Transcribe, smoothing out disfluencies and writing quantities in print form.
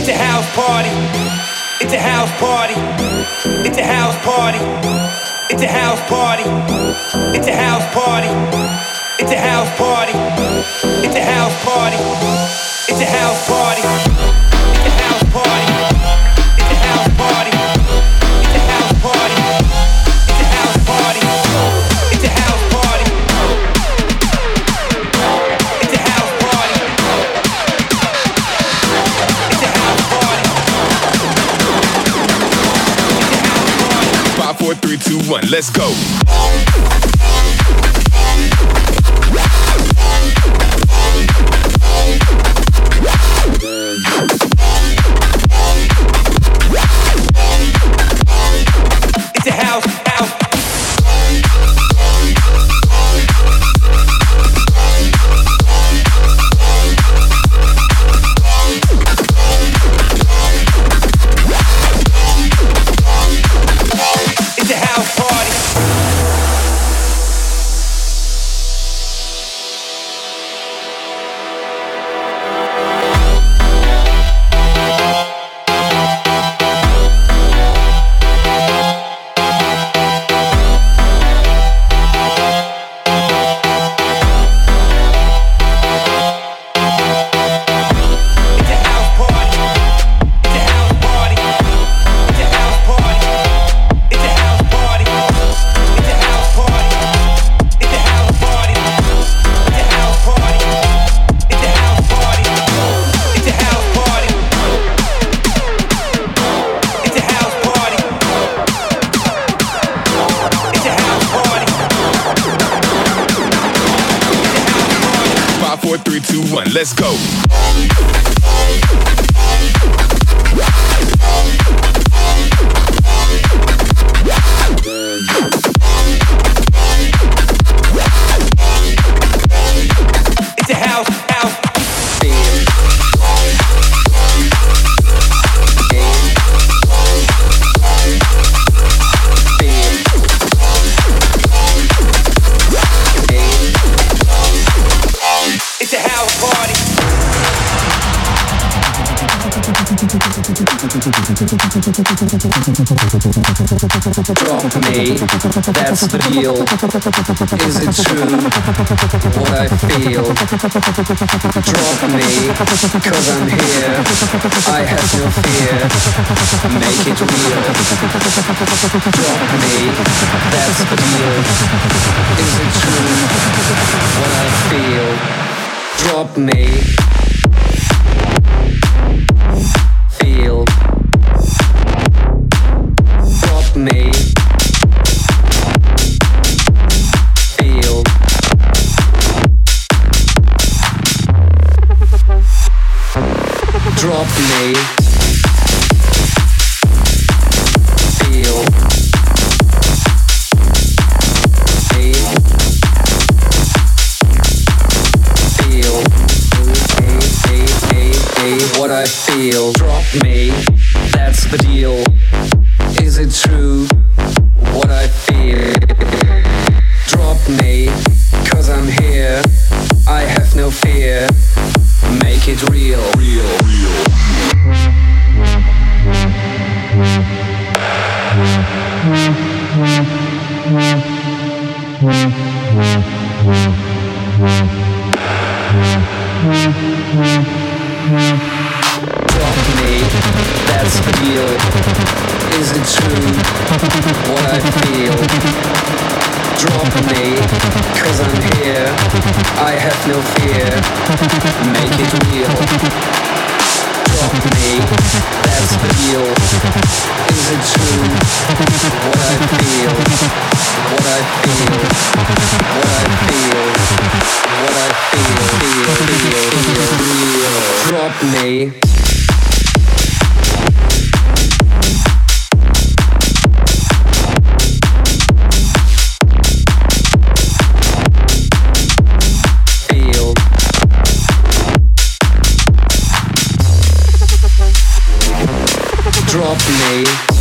It's a house party. It's a house party. It's a house party. It's a house party. It's a house party. It's a house party. It's a house party. It's a house party. It's a house party. It's a house party. It's a house party. It's a house party. It's a house party. It's a house party. It's a house party. 5, 4, 3, 2, 1, let's go. It's a house. It's a house party. Let's go. It's a house. It's a house party. Drop me, that's the deal. Is it true, what I feel? Drop me, cause I'm here. I have no fear, make it real. Drop me, that's the deal. Is it true, what I feel? Drop me. Feel. Drop me. Feel. Drop me. Feel. What I feel. Drop me, that's the deal. Is it true, what I feel? Drop me, cause I'm here. I have no fear. Make it real. Drop me, that's the deal. Is it true, what I feel? Drop me, cause I'm here. I have no fear. Make it real. Drop me, that's the deal. Is it true, what I feel? What I feel. What I feel. What I feel. Drop me. Drop me.